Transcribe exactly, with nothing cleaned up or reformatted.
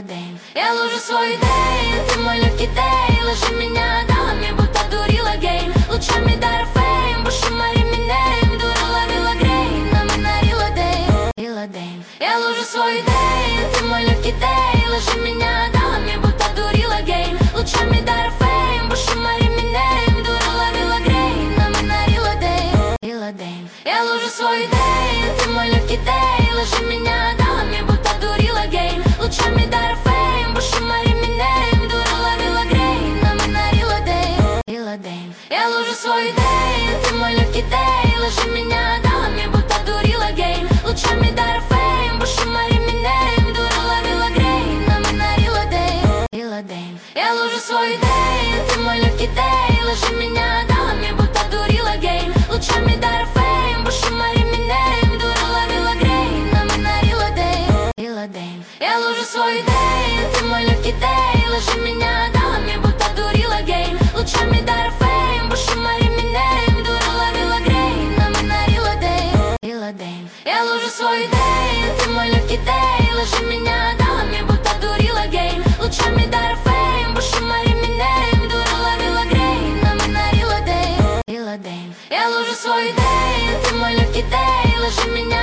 ладейн. Я лужу свой день, ты мой легкий день. Ложи меня дами, будто дурила гейн. Лучами дар фейм, больше мари минейм. Дура ловила грейн, а мы на ладейн, и ладейн. Я лужу свой день, ты мой легкий день. Ложи меня дами, будто дурила гейн. Лучами дар фейм, больше мари минейм. Дура ловила грейн, а мы на ладейн, и ладейн. Я лужу свой день, ты мой легкий день. Ложи меня дами, будто дурила гейн. Лучами дар фейм, больше мари минейм. Дура ловила грейн, а мы на ладейн, и ладейн. Я лужу свой день, ты мой легкий день. Ложи меня дами, будто дурила гейн. Лучами дар фейм, больше мари минейм. Дура ловила грейн, а мы на ладейн, и ладейн. Я лужу свой день, ты мой легкий день. Ложи меня дами, будто дурила гейн. Лучами дар фейм, больше мари минейм. Дура ловила грейн, а мы на ладейн, и ладейн. Я лужу свой день, ты мой легкий день. Ложи меня дами, будто дурила гейн. Лучами дар фейм, больше мари минейм. Дура ловила грейн, а мы на ладейн, и ладейн. Я лужу свой день, ты мой легкий день. Ложи меня дами, будто дурила гейн. Лучами дар фейм, больше мари минейм. Дура ловила грейн, а мы на ладейн, и ладейн. Я лужу свой день, ты мой легкий день. Ложи меня дами, будто дурила гейн. Лучами дар фейм, больше мари минейм. Дура ловила грейн, а мы на ладейн, и ладейн. Я лужу свой день, ты мой легкий день. Ложи меня дами, будто дурила гейн. Лучами дар фейм, больше мари минейм. Дура ловила грейн, а мы на ладейн, и ладейн. Я лужу свой день, ты мой легкий день. Ложи меня